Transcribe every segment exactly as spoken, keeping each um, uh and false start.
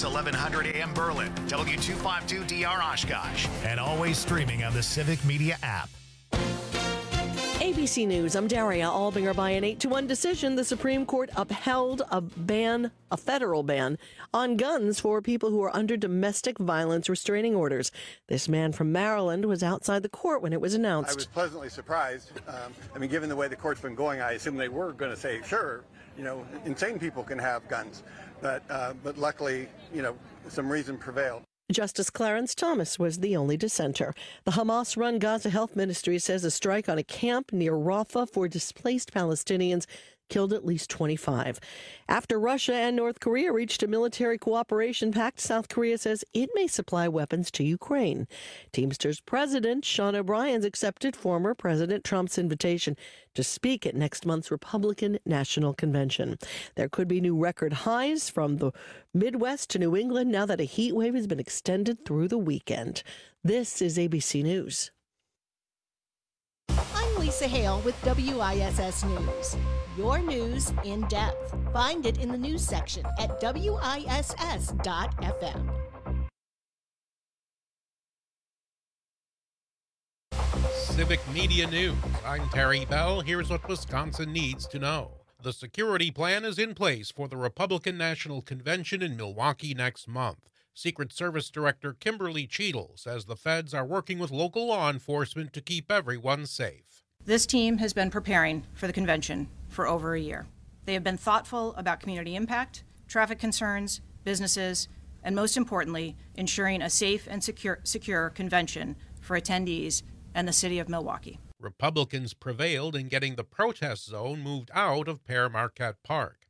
S eleven hundred A M Berlin, W two fifty-two D R Oshkosh, and always streaming on the Civic Media app. A B C News, I'm Daria Albinger. By an eight to one decision, the Supreme Court upheld a ban, a federal ban, on guns for people who are under domestic violence restraining orders. This man from Maryland was outside the court when it was announced. I was pleasantly surprised. Um, I mean, given the way the court's been going, I assume they were going to say, sure, you know, insane people can have guns. But, uh, but luckily, you know, some reason prevailed. Justice Clarence Thomas was the only dissenter. The Hamas-run Gaza Health Ministry says a strike on a camp near Rafah for displaced Palestinians killed at least twenty-five. After Russia and North Korea reached a military cooperation pact, South Korea says it may supply weapons to Ukraine. Teamsters President Sean O'Brien's accepted former President Trump's invitation to speak at next month's Republican National Convention. There could be new record highs from the Midwest to New England now that a heat wave has been extended through the weekend. This is A B C News. I'm Lisa Hale with W I S S News. Your news in depth. Find it in the news section at W I S S dot F M. Civic Media News. I'm Terry Bell. Here's what Wisconsin needs to know. The security plan is in place for the Republican National Convention in Milwaukee next month. Secret Service Director Kimberly Cheadle says the feds are working with local law enforcement to keep everyone safe. This team has been preparing for the convention for over a year. They have been thoughtful about community impact, traffic concerns, businesses, and most importantly, ensuring a safe and secure, secure convention for attendees and the city of Milwaukee. Republicans prevailed in getting the protest zone moved out of Pere Marquette Park.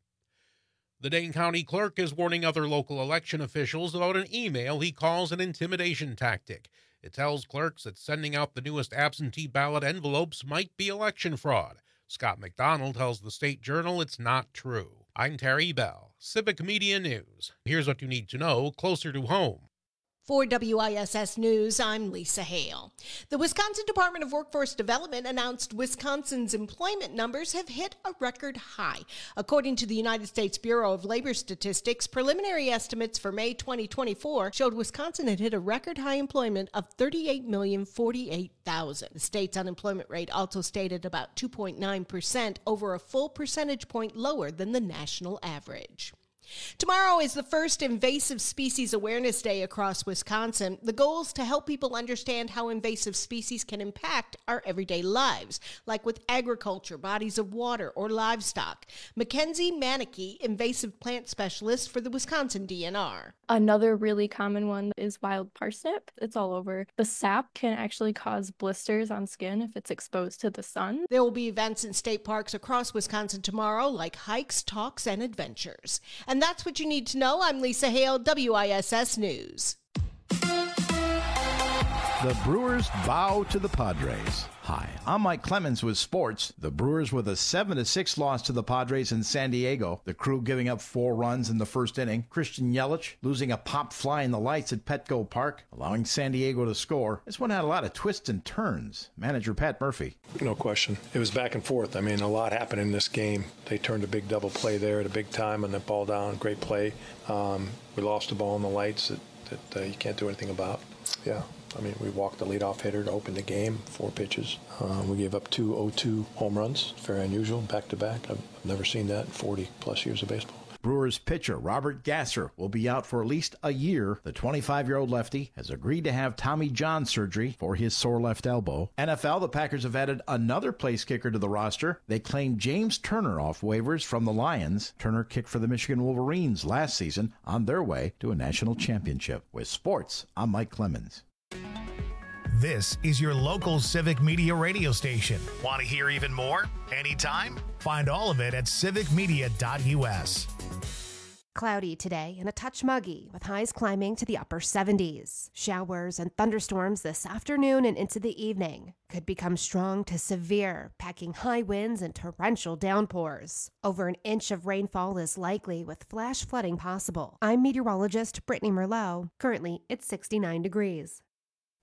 The Dane County Clerk is warning other local election officials about an email he calls an intimidation tactic. It tells clerks that sending out the newest absentee ballot envelopes might be election fraud. Scott McDonald tells the State Journal it's not true. I'm Terry Bell, Civic Media News. Here's what you need to know closer to home. For W I S S News, I'm Lisa Hale. The Wisconsin Department of Workforce Development announced Wisconsin's employment numbers have hit a record high. According to the United States Bureau of Labor Statistics, preliminary estimates for May twenty twenty-four showed Wisconsin had hit a record high employment of thirty-eight million forty-eight thousand. The state's unemployment rate also stayed at about two point nine percent, over a full percentage point lower than the national average. Tomorrow is the first Invasive Species Awareness Day across Wisconsin. The goal is to help people understand how invasive species can impact our everyday lives, like with agriculture, bodies of water, or livestock. Mackenzie Manicky, invasive plant specialist for the Wisconsin D N R. Another really common one is wild parsnip. It's all over. The sap can actually cause blisters on skin if it's exposed to the sun. There will be events in state parks across Wisconsin tomorrow, like hikes, talks, and adventures. And that's what you need to know. I'm Lisa Hale, W I S S News. The Brewers bow to the Padres. Hi, I'm Mike Clemens with sports. The Brewers with a seven to six loss to the Padres in San Diego. The Crew giving up four runs in the first inning. Christian Yelich losing a pop fly in the lights at Petco Park, allowing San Diego to score. This one had a lot of twists and turns. Manager Pat Murphy. No question. It was back and forth. I mean, a lot happened in this game. They turned a big double play there at a big time and that ball down. Great play. Um, we lost the ball in the lights that, that uh, you can't do anything about. Yeah. I mean, we walked the leadoff hitter to open the game, four pitches. Um, we gave up two oh two home runs, very unusual, back-to-back. I've never seen that in forty plus years of baseball. Brewers pitcher Robert Gasser will be out for at least a year. The twenty-five-year-old lefty has agreed to have Tommy John surgery for his sore left elbow. N F L, the Packers have added another place kicker to the roster. They claimed James Turner off waivers from the Lions. Turner kicked for the Michigan Wolverines last season on their way to a national championship. With sports, I'm Mike Clemens. This is your local Civic Media radio station. Want to hear even more? Anytime? Find all of it at civic media dot u s. Cloudy today and a touch muggy with highs climbing to the upper seventies. Showers and thunderstorms this afternoon and into the evening could become strong to severe, packing high winds and torrential downpours. Over an inch of rainfall is likely with flash flooding possible. I'm meteorologist Brittany Merlot. Currently, it's sixty-nine degrees.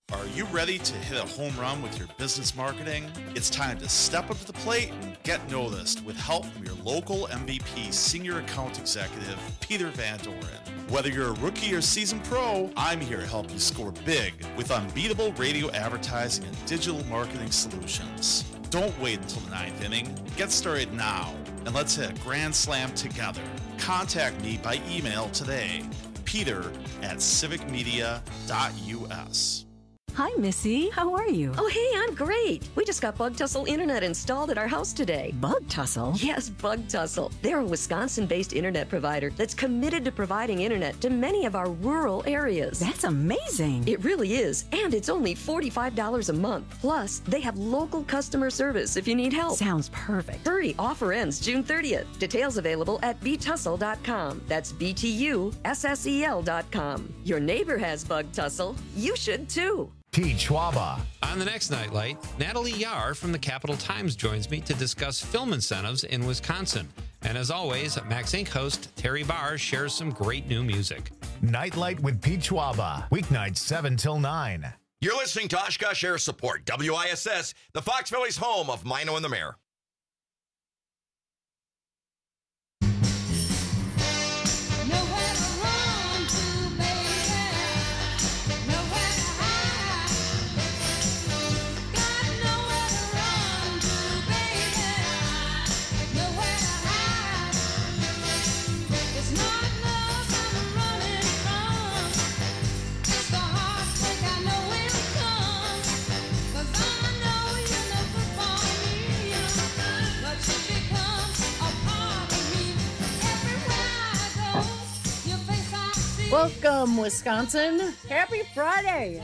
Are you ready to hit a home run with your business marketing? It's time to step up to the plate and get noticed with help from your local M V P Senior Account Executive, Peter Van Doren. Whether you're a rookie or seasoned pro, I'm here to help you score big with unbeatable radio advertising and digital marketing solutions. Don't wait until the ninth inning. Get started now, and let's hit a grand slam together. Contact me by email today, peter at civic media dot u s. Hi, Missy. How are you? Oh, hey, I'm great. We just got Bug Tussle Internet installed at our house today. Bug Tussle? Yes, Bug Tussle. They're a Wisconsin-based internet provider that's committed to providing internet to many of our rural areas. That's amazing. It really is. And it's only forty-five dollars a month. Plus, they have local customer service if you need help. Sounds perfect. Hurry, offer ends June thirtieth. Details available at b tussle dot com. That's B T U S S E L dot com. Your neighbor has Bug Tussle. You should too. Pete Schwaba. On the next Nightlight, Natalie Yar from the Capital Times joins me to discuss film incentives in Wisconsin. And as always, Max Inc host Terry Barr shares some great new music. Nightlight with Pete Schwaba. Weeknights seven till nine. You're listening to Oshkosh Air Support, W I S S, the Fox Valley's home of Mino and the Mayor. Welcome, Wisconsin. Happy Friday.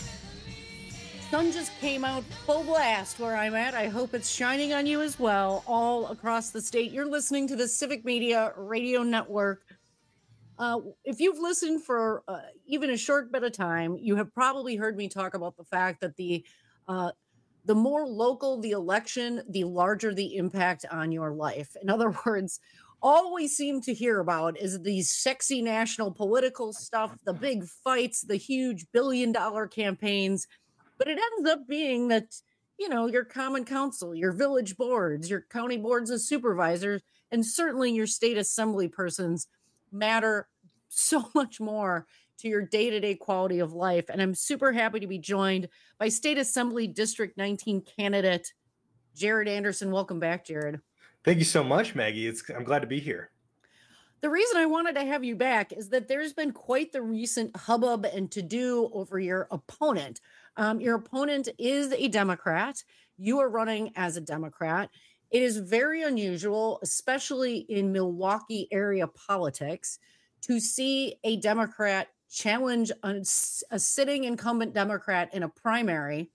Sun just came out full blast where I'm at. I hope it's shining on you as well, all across the state. You're listening to the Civic Media Radio Network. Uh, if you've listened for uh, even a short bit of time, you have probably heard me talk about the fact that the uh, the more local the election, the larger the impact on your life. In other words, all we seem to hear about is these sexy national political stuff, the big fights, the huge billion dollar campaigns. But it ends up being that, you know, your common council, your village boards, your county boards of supervisors, and certainly your state assembly persons matter so much more to your day-to-day quality of life. And I'm super happy to be joined by State Assembly District nineteen candidate Jared Anderson. Welcome back, Jared. Thank you so much, Maggie. It's, I'm glad to be here. The reason I wanted to have you back is that there's been quite the recent hubbub and to-do over your opponent. Um, your opponent is a Democrat. You are running as a Democrat. It is very unusual, especially in Milwaukee area politics, to see a Democrat challenge a, a sitting incumbent Democrat in a primary.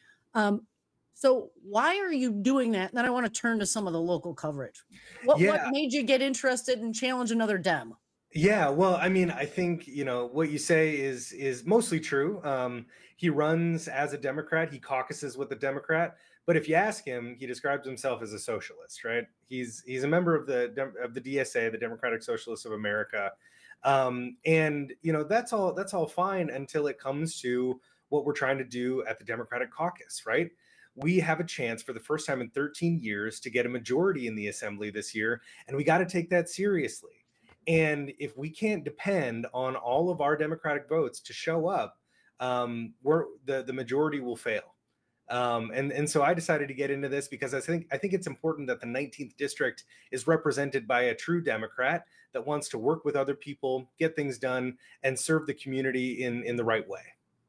Um, So why are you doing that? And then I want to turn to some of the local coverage. What, yeah. what made you get interested and challenge another Dem? Yeah, well, I mean, I think, you know, what you say is is mostly true. Um, he runs as a Democrat. He caucuses with a Democrat. But if you ask him, he describes himself as a socialist, right? He's he's a member of the of the D S A, the Democratic Socialists of America. Um, and, you know, that's all that's all fine until it comes to what we're trying to do at the Democratic caucus, right? We have a chance for the first time in thirteen years to get a majority in the assembly this year, and we got to take that seriously. And if we can't depend on all of our Democratic votes to show up, um, we're, the, the majority will fail. Um, and, and so I decided to get into this because I think I think it's important that the nineteenth district is represented by a true Democrat that wants to work with other people, get things done, and serve the community in, in the right way.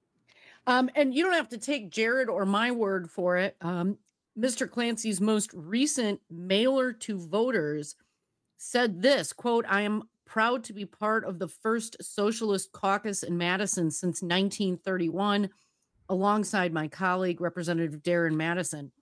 Um, and you don't have to take Jared or my word for it. Um, Mister Clancy's most recent mailer to voters said this, quote, "I am proud to be part of the first Socialist caucus in Madison since nineteen thirty-one, alongside my colleague, Representative Darren Madison."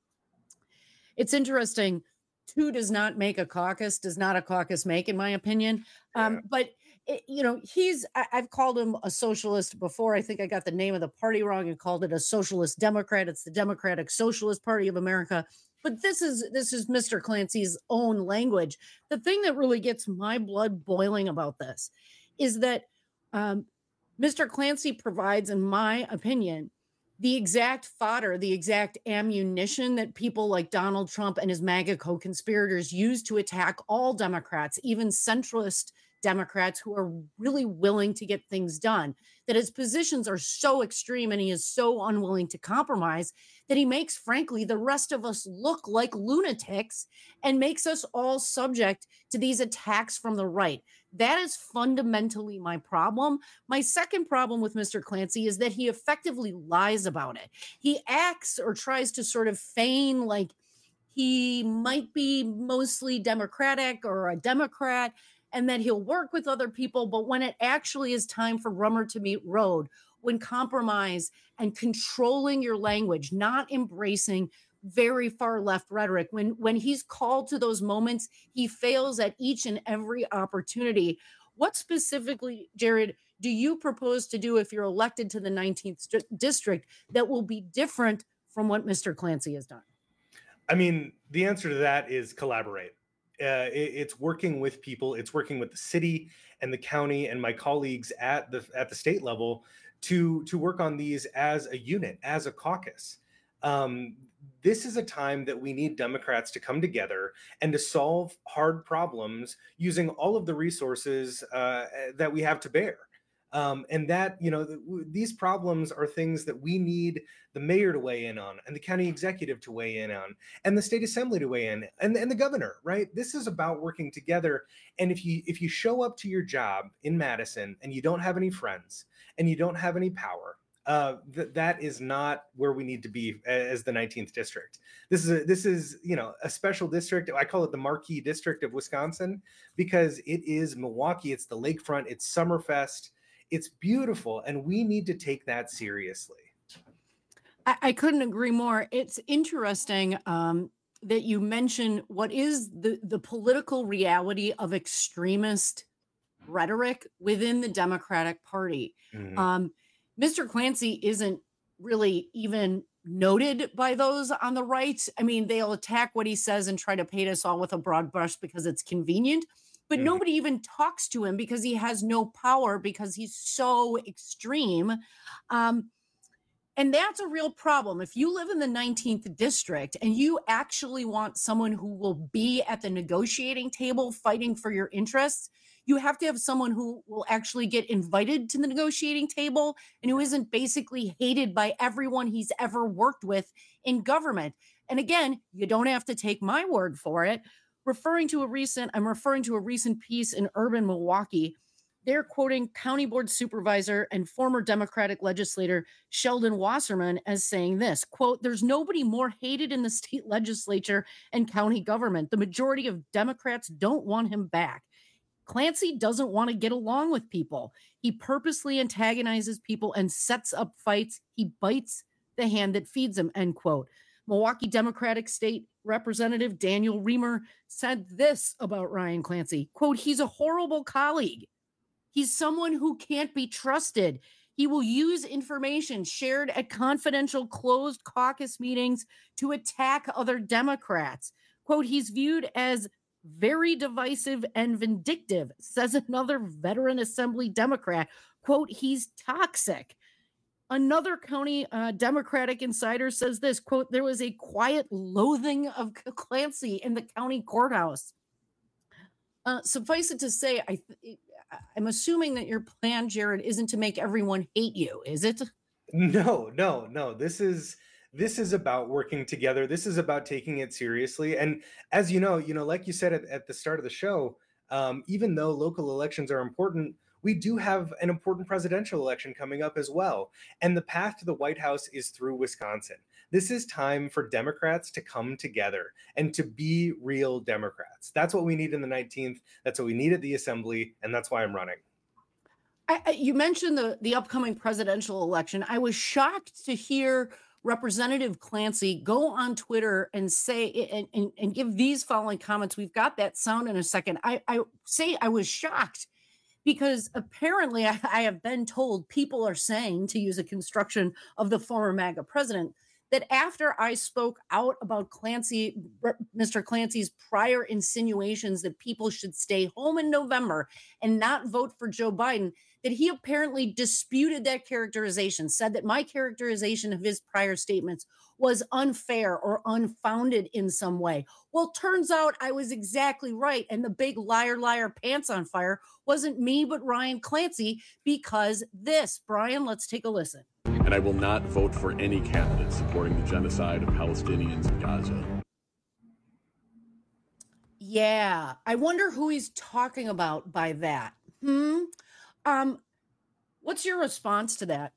It's interesting. Two does not make a caucus, does not a caucus make, in my opinion. Um, yeah. But It, you know, he's, I, I've called him a socialist before. I think I got the name of the party wrong and called it a socialist Democrat. It's the Democratic Socialist Party of America. But this is, this is Mister Clancy's own language. The thing that really gets my blood boiling about this is that um, Mister Clancy provides, in my opinion, the exact fodder, the exact ammunition that people like Donald Trump and his MAGA co-conspirators use to attack all Democrats, even centrist Democrats who are really willing to get things done, that his positions are so extreme and he is so unwilling to compromise that he makes, frankly, the rest of us look like lunatics and makes us all subject to these attacks from the right. That is fundamentally my problem. My second problem with Mister Clancy is that he effectively lies about it. He acts or tries to sort of feign like he might be mostly Democratic or a Democrat, and that he'll work with other people. But when it actually is time for rubber to meet road, when compromise and controlling your language, not embracing very far left rhetoric, when when he's called to those moments, he fails at each and every opportunity. What specifically, Jared, do you propose to do if you're elected to the nineteenth st- district that will be different from what Mister Clancy has done? I mean, the answer to that is collaborate. Uh, it, it's working with people. It's working with the city and the county and my colleagues at the at the state level to to work on these as a unit, as a caucus. Um, this is a time that we need Democrats to come together and to solve hard problems using all of the resources uh, that we have to bear. Um, and that, you know, th- these problems are things that we need the mayor to weigh in on, and the county executive to weigh in on, and the state assembly to weigh in, and, and the governor, right? This is about working together. And if you if you show up to your job in Madison and you don't have any friends and you don't have any power, uh, th- that is not where we need to be as the nineteenth district. This is a, this is you know a special district. I call it the Marquee District of Wisconsin because it is Milwaukee. It's the lakefront. It's Summerfest. It's beautiful, and we need to take that seriously. I, I couldn't agree more. It's interesting um, that you mention what is the, the political reality of extremist rhetoric within the Democratic Party. Mm-hmm. Um, Mister Clancy isn't really even noted by those on the right. I mean, they'll attack what he says and try to paint us all with a broad brush because it's convenient. But mm. nobody even talks to him because he has no power because he's so extreme. Um, and that's a real problem. If you live in the nineteenth district and you actually want someone who will be at the negotiating table fighting for your interests, you have to have someone who will actually get invited to the negotiating table and who isn't basically hated by everyone he's ever worked with in government. And again, you don't have to take my word for it. Referring to a recent, I'm referring to a recent piece in Urban Milwaukee. They're quoting County Board Supervisor and former Democratic legislator Sheldon Wasserman as saying this, quote, "There's nobody more hated in the state legislature and county government. The majority of Democrats don't want him back. Clancy doesn't want to get along with people. He purposely antagonizes people and sets up fights. He bites the hand that feeds him," end quote. Milwaukee Democratic State Representative Daniel Reamer said this about Ryan Clancy, quote, "He's a horrible colleague. He's someone who can't be trusted. He will use information shared at confidential closed caucus meetings to attack other Democrats. Quote, he's viewed as very divisive and vindictive," says another veteran Assembly Democrat. Quote, "he's toxic." Another county uh, Democratic insider says this, quote, "There was a quiet loathing of Clancy in the county courthouse." Uh, suffice it to say, I th- I'm assuming that your plan, Jared, isn't to make everyone hate you, is it? No, no, no. This is this is about working together. This is about taking it seriously. And as you know, you know, like you said at, at the start of the show, um, even though local elections are important, we do have an important presidential election coming up as well. And the path to the White House is through Wisconsin. This is time for Democrats to come together and to be real Democrats. That's what we need in the nineteenth. That's what we need at the Assembly. And that's why I'm running. I, I, you mentioned the, the upcoming presidential election. I was shocked to hear Representative Clancy go on Twitter and say and, and, and give these following comments. We've got that sound in a second. I, I say I was shocked because apparently I, I have been told people are saying, to use a construction of the former MAGA president, that after I spoke out about Clancy, Mister Clancy's prior insinuations that people should stay home in November and not vote for Joe Biden, that he apparently disputed that characterization, said that my characterization of his prior statements was unfair or unfounded in some way. Well, turns out I was exactly right. And the big liar, liar, pants on fire wasn't me, but Ryan Clancy, because this. Brian, let's take a listen. And I will not vote for any candidate supporting the genocide of Palestinians in Gaza. Yeah, I wonder who he's talking about by that. Hmm. Um, what's your response to that?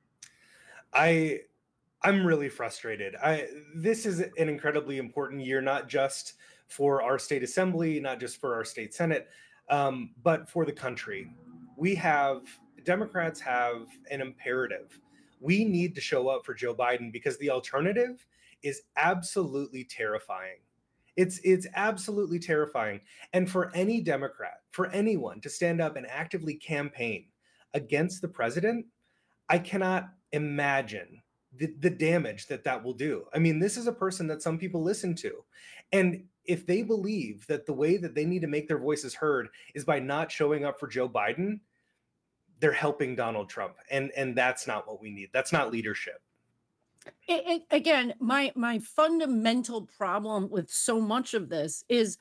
I, I'm really frustrated. I this is an incredibly important year, not just for our state assembly, not just for our state senate, um, but for the country. We have Democrats have an imperative. We need to show up for Joe Biden because the alternative is absolutely terrifying. It's it's absolutely terrifying. And for any Democrat, for anyone to stand up and actively campaign against the president, I cannot imagine the, the damage that that will do. I mean, this is a person that some people listen to. And if they believe that the way that they need to make their voices heard is by not showing up for Joe Biden, they're helping Donald Trump. And, and that's not what we need. That's not leadership. It, it, again, my my fundamental problem with so much of this is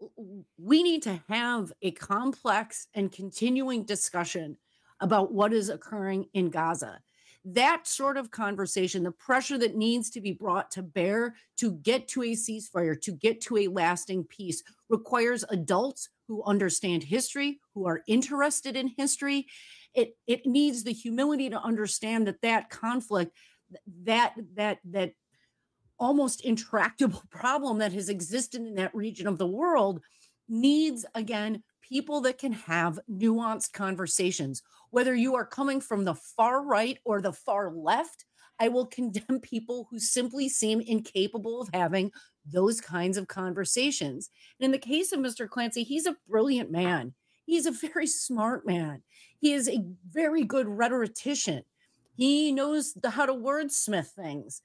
we need to have a complex and continuing discussion about what is occurring in Gaza. That sort of conversation, the pressure that needs to be brought to bear to get to a ceasefire, to get to a lasting peace, requires adults who understand history, who are interested in history. It, it needs the humility to understand that that conflict, that that that almost intractable problem that has existed in that region of the world needs, again, people that can have nuanced conversations. Whether you are coming from the far right or the far left, I will condemn people who simply seem incapable of having those kinds of conversations. And in the case of Mister Clancy, he's a brilliant man. He's a very smart man. He is a very good rhetorician. He knows the, how to wordsmith things.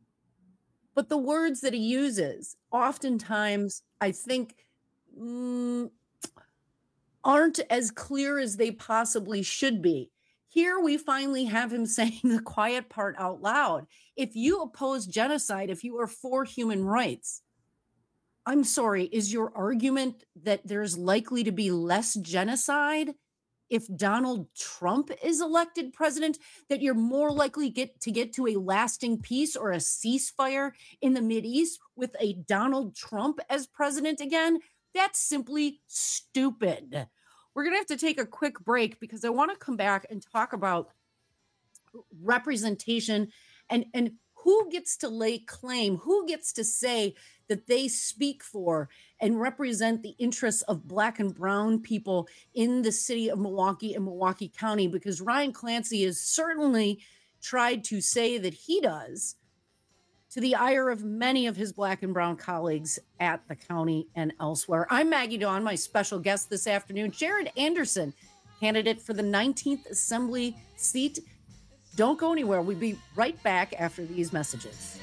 But the words that he uses, oftentimes, I think, mm, aren't as clear as they possibly should be. Here we finally have him saying the quiet part out loud. If you oppose genocide, if you are for human rights, I'm sorry, is your argument that there's likely to be less genocide if Donald Trump is elected president, that you're more likely get to get to a lasting peace or a ceasefire in the Mideast with a Donald Trump as president again? That's simply stupid. We're going to have to take a quick break because I want to come back and talk about representation and, and who gets to lay claim, who gets to say that they speak for and represent the interests of Black and brown people in the city of Milwaukee and Milwaukee County, because Ryan Clancy has certainly tried to say that he does, to the ire of many of his Black and brown colleagues at the county and elsewhere. I'm Maggie Dawn. My special guest this afternoon, Jared Anderson, candidate for the nineteenth Assembly seat. Don't go anywhere. We'll be right back after these messages.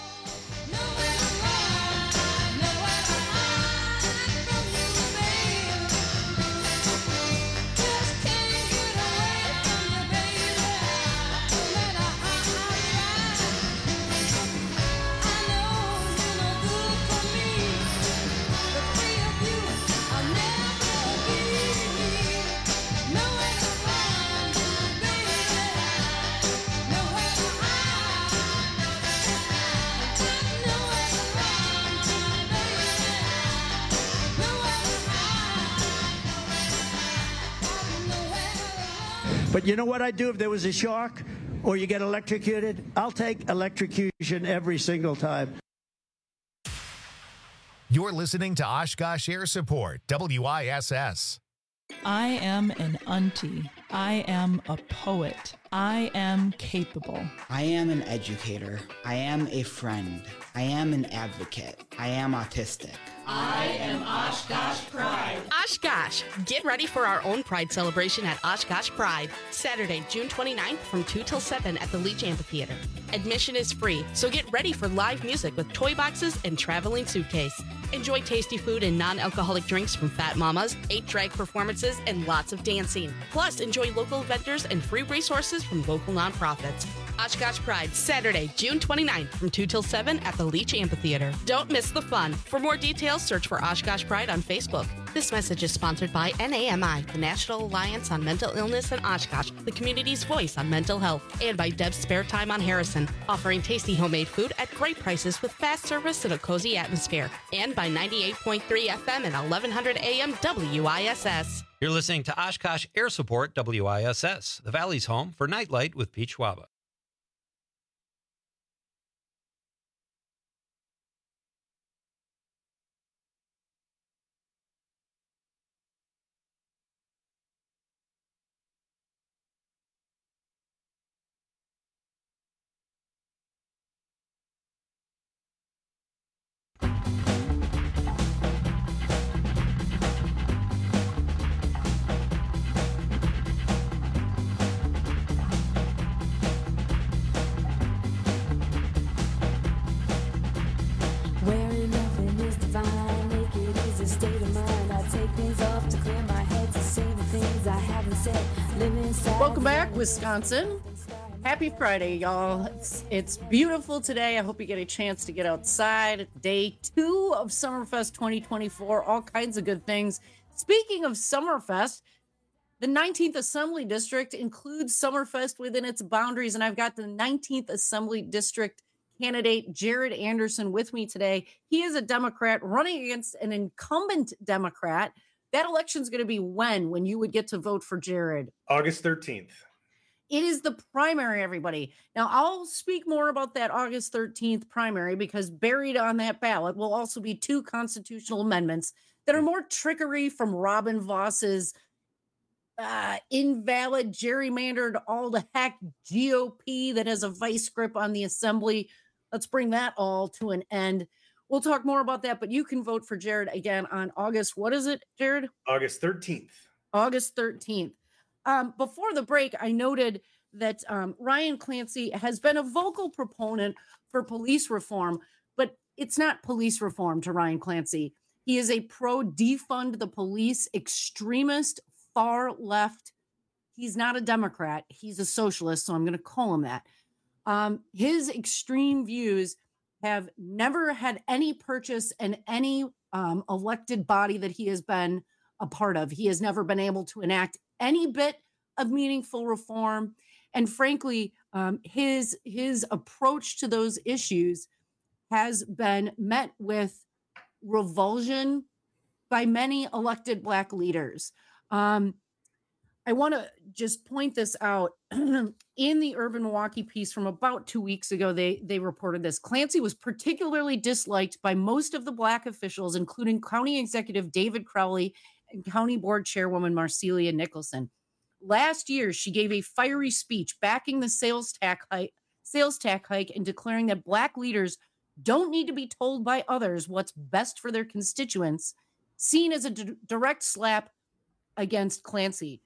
But you know what I'd do if there was a shark or you get electrocuted? I'll take electrocution every single time. You're listening to Oshkosh Air Support, W I S S. I am an auntie. I am a poet. I am capable. I am an educator. I am a friend. I am an advocate. I am autistic. I am Oshkosh Pride. Oshkosh. Get ready for our own Pride celebration at Oshkosh Pride. Saturday, June twenty-ninth from two till seven at the Leach Amphitheater. Admission is free, so get ready for live music with toy boxes and traveling suitcase. Enjoy tasty food and non-alcoholic drinks from Fat Mamas, eight drag performances, and lots of dancing. Plus, enjoy local vendors and free resources from local nonprofits. Oshkosh Pride, Saturday, June twenty-ninth from two till seven at the Leach Amphitheater. Don't miss the fun. For more details, search for Oshkosh Pride on Facebook. This message is sponsored by N A M I, the National Alliance on Mental Illness in Oshkosh, the community's voice on mental health, and by Deb's Spare Time on Harrison, offering tasty homemade food at great prices with fast service and a cozy atmosphere, and by ninety-eight point three F M and eleven hundred A M W I S S. You're listening to Oshkosh Air Support W I S S, the Valley's home for Nightlight with Pete Schwaba. Welcome back, Wisconsin. Happy Friday, y'all. It's, it's beautiful today. I hope you get a chance to get outside. Day two of Summerfest twenty twenty-four. All kinds of good things. Speaking of Summerfest, the nineteenth Assembly District includes Summerfest within its boundaries, and I've got the nineteenth Assembly District candidate Jared Anderson with me today. He is a Democrat running against an incumbent Democrat. That election is going to be when? When you would get to vote for Jared? August thirteenth. It is the primary, everybody. Now, I'll speak more about that August thirteenth primary because buried on that ballot will also be two constitutional amendments that are more trickery from Robin Voss's uh, invalid, gerrymandered, all the heck G O P that has a vice grip on the assembly. Let's bring that all to an end. We'll talk more about that, but you can vote for Jared again on August. What is it, Jared? August thirteenth. August thirteenth. Um, before the break, I noted that um, Ryan Clancy has been a vocal proponent for police reform, but it's not police reform to Ryan Clancy. He is a pro-defund the police extremist, far left. He's not a Democrat. He's a socialist, so I'm going to call him that. Um, his extreme views have never had any purchase in any um, elected body that he has been a part of. He has never been able to enact any bit of meaningful reform. And frankly, um, his, his approach to those issues has been met with revulsion by many elected Black leaders. Um, I want to just point this out. In the Urban Milwaukee piece from about two weeks ago, they, they reported this. Clancy was particularly disliked by most of the Black officials, including County Executive David Crowley and County Board Chairwoman Marcelia Nicholson. Last year, she gave a fiery speech backing the sales tax hike, sales tax hike and declaring that Black leaders don't need to be told by others what's best for their constituents, seen as a d- direct slap against Clancy.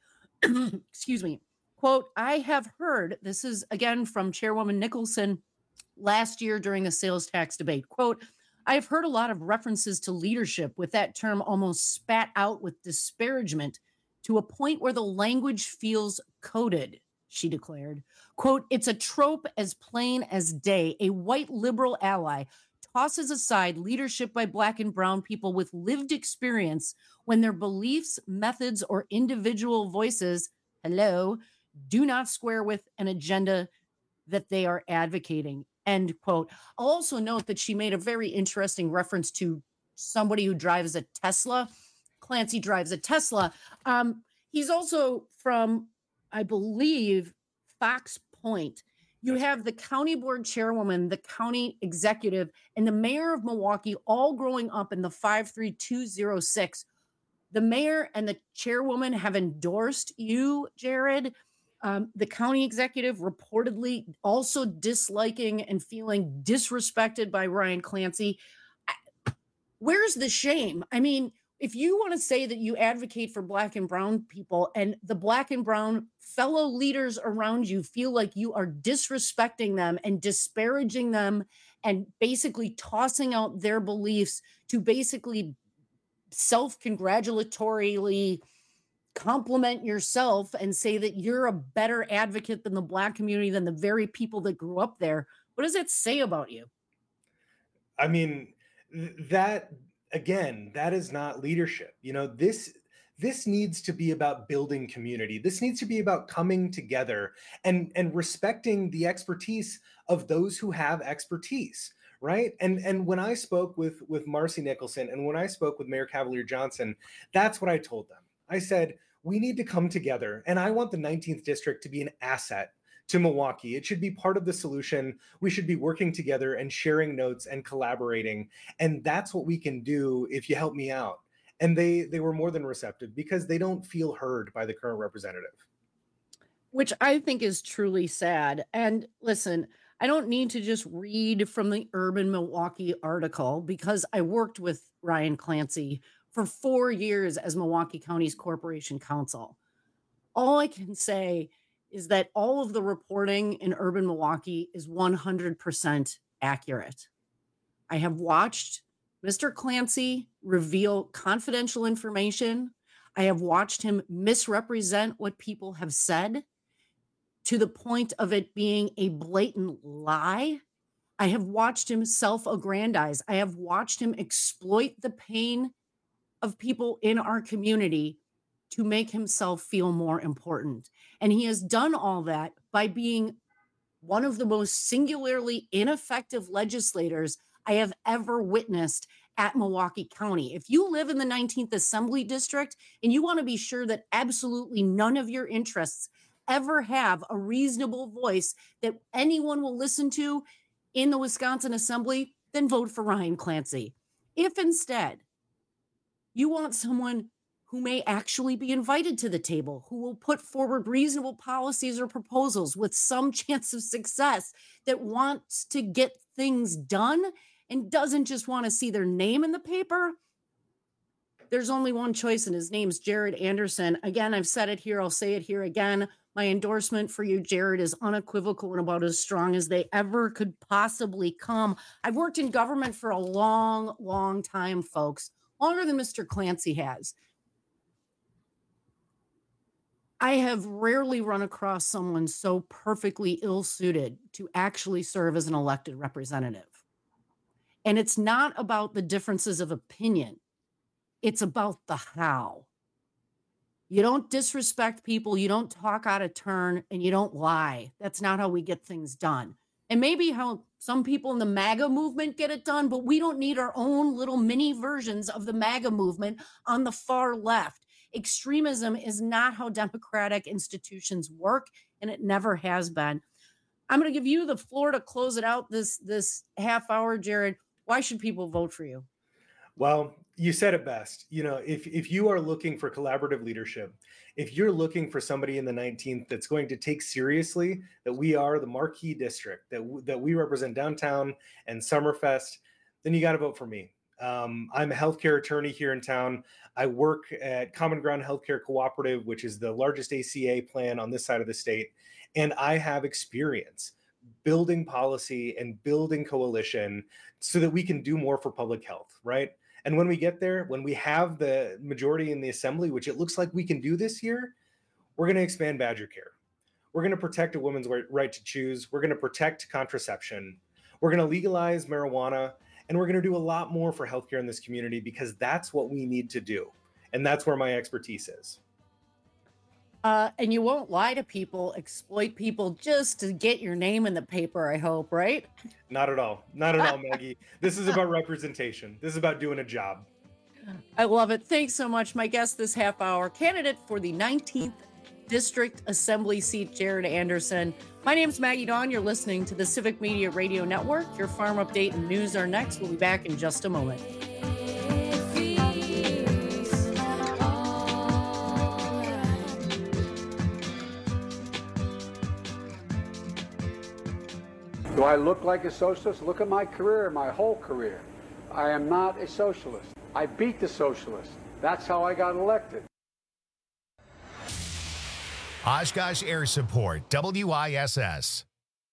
Excuse me. Quote, I have heard, this is again from Chairwoman Nicholson last year during the sales tax debate. Quote, I've heard a lot of references to leadership with that term almost spat out with disparagement to a point where the language feels coded, she declared. Quote, it's a trope as plain as day. A white liberal ally tosses aside leadership by Black and brown people with lived experience when their beliefs, methods, or individual voices, hello, do not square with an agenda that they are advocating, end quote. I'll also note that she made a very interesting reference to somebody who drives a Tesla. Clancy drives a Tesla. Um, he's also from, I believe, Fox Point. You have the county board chairwoman, the county executive, and the mayor of Milwaukee all growing up in the five three two oh six. The mayor and the chairwoman have endorsed you, Jared. Um, the county executive reportedly also disliking and feeling disrespected by Ryan Clancy. I, where's the shame? I mean, if you want to say that you advocate for black and brown people and the black and brown fellow leaders around you feel like you are disrespecting them and disparaging them and basically tossing out their beliefs to basically self-congratulatorily compliment yourself and say that you're a better advocate than the black community, than the very people that grew up there, what does that say about you? I mean, that, again, that is not leadership. You know, this this needs to be about building community. This needs to be about coming together and and respecting the expertise of those who have expertise, right? And and when I spoke with with Marcy Nicholson and when I spoke with Mayor Cavalier Johnson, that's what I told them. I said, we need to come together, and I want the nineteenth district to be an asset to Milwaukee. It should be part of the solution. We should be working together and sharing notes and collaborating. And that's what we can do if you help me out. And they they were more than receptive because they don't feel heard by the current representative. Which I think is truly sad. And listen, I don't need to just read from the Urban Milwaukee article because I worked with Ryan Clancy for four years as Milwaukee County's Corporation Counsel. All I can say is that all of the reporting in Urban Milwaukee is one hundred percent accurate. I have watched Mister Clancy reveal confidential information. I have watched him misrepresent what people have said to the point of it being a blatant lie. I have watched him self-aggrandize. I have watched him exploit the pain of people in our community to make himself feel more important. And he has done all that by being one of the most singularly ineffective legislators I have ever witnessed at Milwaukee County. If you live in the nineteenth Assembly District and you want to be sure that absolutely none of your interests ever have a reasonable voice that anyone will listen to in the Wisconsin Assembly, then vote for Ryan Clancy. If instead you want someone who may actually be invited to the table, who will put forward reasonable policies or proposals with some chance of success, that wants to get things done and doesn't just want to see their name in the paper, there's only one choice, and his name's Jared Anderson. Again, I've said it here, I'll say it here again. My endorsement for you, Jared, is unequivocal and about as strong as they ever could possibly come. I've worked in government for a long, long time, folks, longer than Mister Clancy has. I have rarely run across someone so perfectly ill-suited to actually serve as an elected representative. And it's not about the differences of opinion. It's about the how. You don't disrespect people, you don't talk out of turn, and you don't lie. That's not how we get things done. And maybe how some people in the MAGA movement get it done, but we don't need our own little mini versions of the MAGA movement on the far left. Extremism is not how democratic institutions work, and it never has been. I'm going to give you the floor to close it out this, this half hour, Jared. Why should people vote for you? Well, you said it best. You know, if, if you are looking for collaborative leadership, if you're looking for somebody in the nineteenth that's going to take seriously that we are the marquee district, that, w- that we represent downtown and Summerfest, then you got to vote for me. Um, I'm a healthcare attorney here in town. I work at Common Ground Healthcare Cooperative, which is the largest A C A plan on this side of the state. And I have experience building policy and building coalition so that we can do more for public health, right? And when we get there, when we have the majority in the assembly, which it looks like we can do this year, we're going to expand Badger Care. We're going to protect a woman's right to choose. We're going to protect contraception. We're going to legalize marijuana. And we're going to do a lot more for healthcare in this community because that's what we need to do. And that's where my expertise is. Uh, and you won't lie to people, exploit people just to get your name in the paper, I hope, right? Not at all. Not at all, Maggie. This is about representation. This is about doing a job. I love it. Thanks so much. My guest this half hour, candidate for the nineteenth District Assembly seat, Jared Anderson. My name's Maggie Dawn. You're listening to the Civic Media Radio Network. Your farm update and news are next. We'll be back in just a moment. Do I look like a socialist? Look at my career, my whole career. I am not a socialist. I beat the socialists. That's how I got elected. Oshkosh Air Support, W I S S.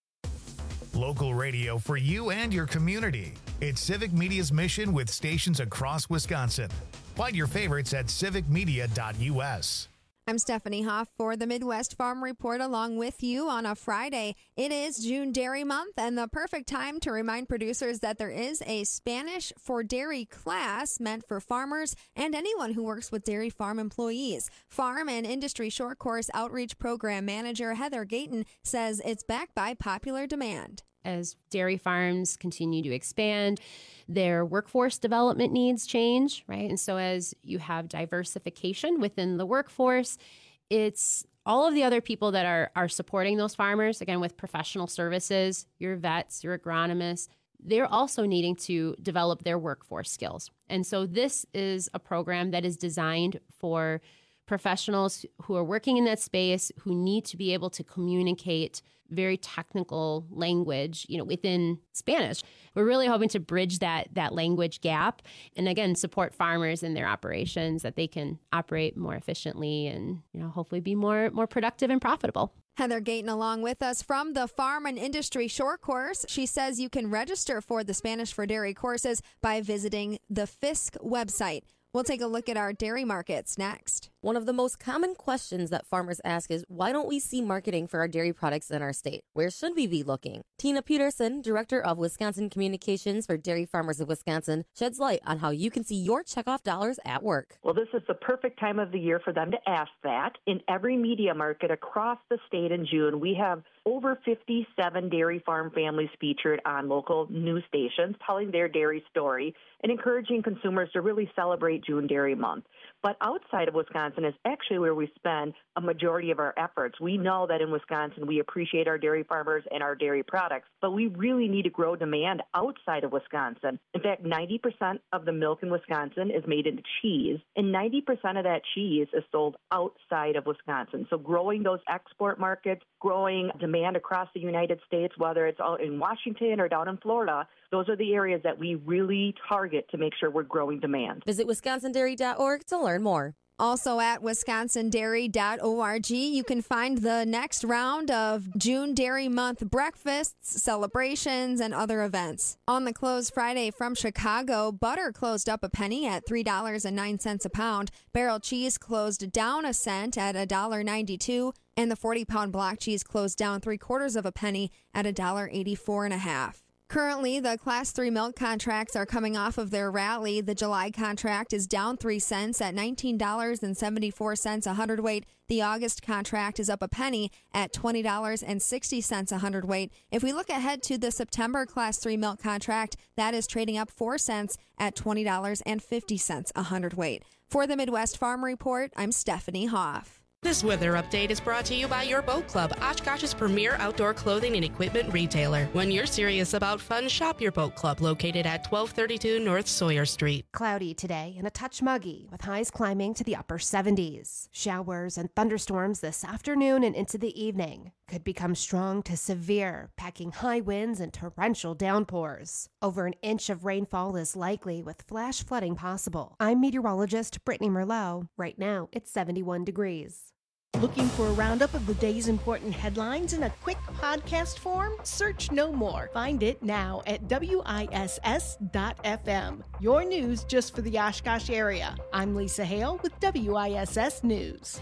Local radio for you and your community. It's Civic Media's mission with stations across Wisconsin. Find your favorites at civic media dot U S. I'm Stephanie Hoff for the Midwest Farm Report along with you on a Friday. It is June Dairy Month and the perfect time to remind producers that there is a Spanish for Dairy class meant for farmers and anyone who works with dairy farm employees. Farm and Industry Short Course Outreach Program Manager Heather Gayton says it's backed by popular demand. As dairy farms continue to expand, their workforce development needs change, right? And so as you have diversification within the workforce, it's all of the other people that are are supporting those farmers, again, with professional services, your vets, your agronomists, they're also needing to develop their workforce skills. And so this is a program that is designed for professionals who are working in that space, who need to be able to communicate very technical language, you know, within Spanish. We're really hoping to bridge that that language gap and, again, support farmers in their operations that they can operate more efficiently and, you know, hopefully be more more productive and profitable. Heather Gayton along with us from the Farm and Industry Short Course. She says you can register for the Spanish for Dairy courses by visiting the F I S C website. We'll take a look at our dairy markets next. One of the most common questions that farmers ask is, why don't we see marketing for our dairy products in our state? Where should we be looking? Tina Peterson, Director of Wisconsin Communications for Dairy Farmers of Wisconsin, sheds light on how you can see your checkoff dollars at work. Well, this is the perfect time of the year for them to ask that. In every media market across the state in June, we have over fifty-seven dairy farm families featured on local news stations telling their dairy story and encouraging consumers to really celebrate June Dairy Month. But outside of Wisconsin is actually where we spend a majority of our efforts. We know that in Wisconsin we appreciate our dairy farmers and our dairy products, but we really need to grow demand outside of Wisconsin. In fact, ninety percent of the milk in Wisconsin is made into cheese, and ninety percent of that cheese is sold outside of Wisconsin. So growing those export markets, growing demand across the United States, whether it's out in Washington or down in Florida, those are the areas that we really target to make sure we're growing demand. Visit wisconsin dairy dot org to learn more. Also at wisconsin dairy dot org, you can find the next round of June Dairy Month breakfasts, celebrations, and other events. On the close Friday from Chicago, butter closed up a penny at three dollars and nine cents a pound. Barrel cheese closed down a cent at one dollar and ninety-two cents, and the forty-pound block cheese closed down three quarters of a penny at one dollar and eighty-four cents and a half. Currently, the Class three milk contracts are coming off of their rally. The July contract is down three cents at nineteen dollars and seventy-four cents a hundredweight. The August contract is up a penny at twenty dollars and sixty cents a hundredweight. If we look ahead to the September Class three milk contract, that is trading up four cents at twenty dollars and fifty cents a hundredweight. For the Midwest Farm Report, I'm Stephanie Hoff. This weather update is brought to you by your Boat Club, Oshkosh's premier outdoor clothing and equipment retailer. When you're serious about fun, shop your Boat Club, located at twelve thirty-two North Sawyer Street. Cloudy today and a touch muggy, with highs climbing to the upper seventies. Showers and thunderstorms this afternoon and into the evening could become strong to severe, packing high winds and torrential downpours. Over an inch of rainfall is likely, with flash flooding possible. I'm meteorologist Brittany Merlot. Right now, it's seventy-one degrees. Looking for a roundup of the day's important headlines in a quick podcast form? Search no more. Find it now at W I S S dot F M. Your news just for the Oshkosh area. I'm Lisa Hale with W I S S News.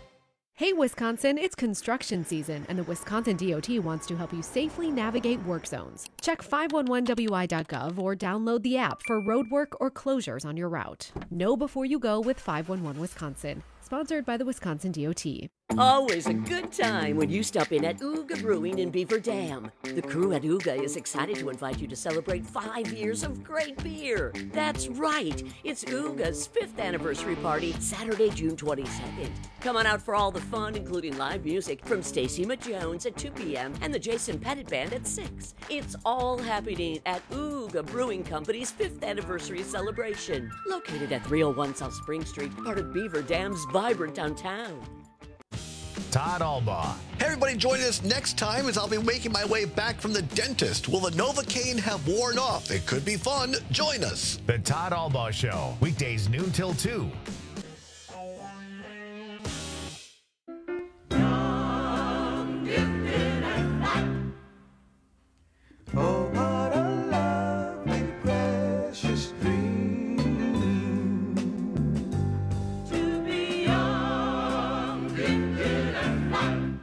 Hey Wisconsin, it's construction season, and the Wisconsin D O T wants to help you safely navigate work zones. Check five one one W I dot gov or download the app for road work or closures on your route. Know before you go with five one one Wisconsin. Sponsored by the Wisconsin D O T. Always a good time when you stop in at Ooga Brewing in Beaver Dam. The crew at Ooga is excited to invite you to celebrate five years of great beer. That's right, it's Ooga's fifth anniversary party, Saturday, June twenty-second. Come on out for all the fun, including live music from Stacy McJones at two p.m. and the Jason Pettit Band at six. It's all happening at Ooga Brewing Company's fifth anniversary celebration, located at three oh one South Spring Street, part of Beaver Dam's vibrant downtown. Todd Albaugh. Hey, everybody, join us next time as I'll be making my way back from the dentist. Will the Novocaine have worn off? It could be fun. Join us. The Todd Albaugh Show, weekdays noon till two. Oh, what a lovely, precious dream to be young, gifted, and fun.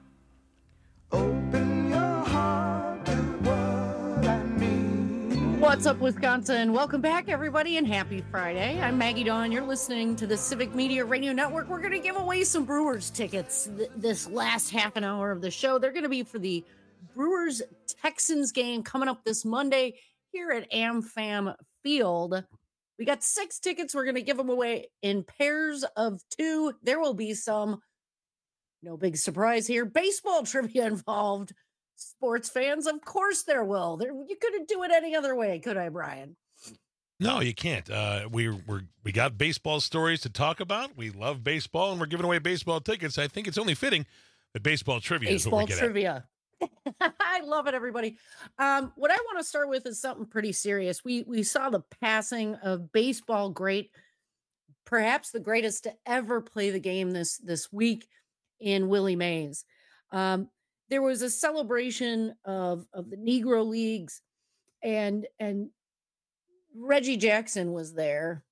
Open your heart to what I mean. What's up, Wisconsin? Welcome back, everybody, and happy Friday. I'm Maggie Dawn. You're listening to the Civic Media Radio Network. We're going to give away some Brewers tickets th- this last half an hour of the show. They're going to be for the Brewers-Texans game coming up this Monday here at AmFam Field. We got six tickets. We're going to give them away in pairs of two. There will be some, no big surprise here, baseball trivia involved. Sports fans, of course there will. There, you couldn't do it any other way, could I, Brian? No, you can't. Uh, we we're, we got baseball stories to talk about. We love baseball, and we're giving away baseball tickets. I think it's only fitting that baseball trivia baseball is what we get trivia. At. I love it, everybody. Um, what I want to start with is something pretty serious. We we saw the passing of baseball great, perhaps the greatest to ever play the game this this week in Willie Mays. Um, there was a celebration of of the Negro Leagues, and and Reggie Jackson was there,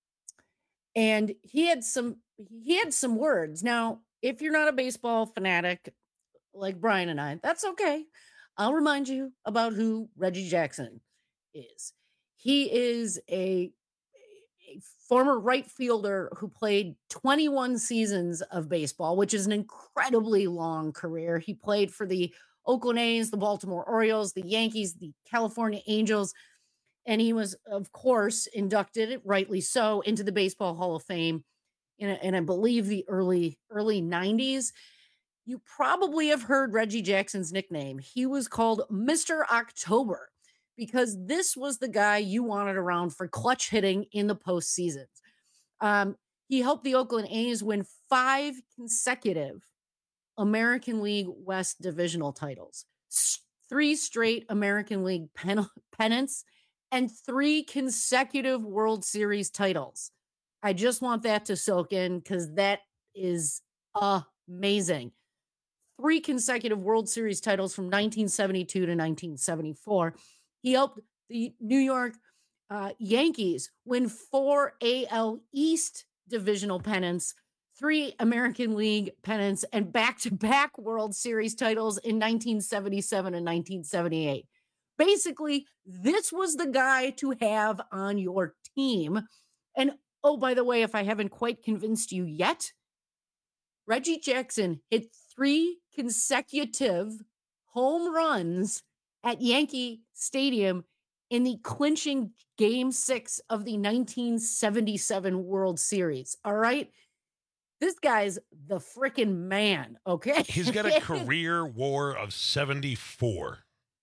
and he had some he had some words. Now, if you're not a baseball fanatic like Brian and I, that's okay. I'll remind you about who Reggie Jackson is. He is a, a former right fielder who played twenty-one seasons of baseball, which is an incredibly long career. He played for the Oakland A's, the Baltimore Orioles, the Yankees, the California Angels, and he was, of course, inducted, rightly so, into the Baseball Hall of Fame in, in I believe, the early early nineties. You probably have heard Reggie Jackson's nickname. He was called Mister October because this was the guy you wanted around for clutch hitting in the postseason. Um, he helped the Oakland A's win five consecutive American League West divisional titles, S- three straight American League pen- pennants, and three consecutive World Series titles. I just want that to soak in because that is amazing. Three consecutive World Series titles from nineteen seventy-two to nineteen seventy-four. He helped the New York uh, Yankees win four A L East divisional pennants, three American League pennants, and back-to-back World Series titles in nineteen seventy-seven and nineteen seventy-eight. Basically, this was the guy to have on your team. And, oh, by the way, if I haven't quite convinced you yet, Reggie Jackson hit three consecutive home runs at Yankee Stadium in the clinching game six of the nineteen seventy-seven World Series. All right. This guy's the freaking man. Okay. He's got a career war of seventy-four.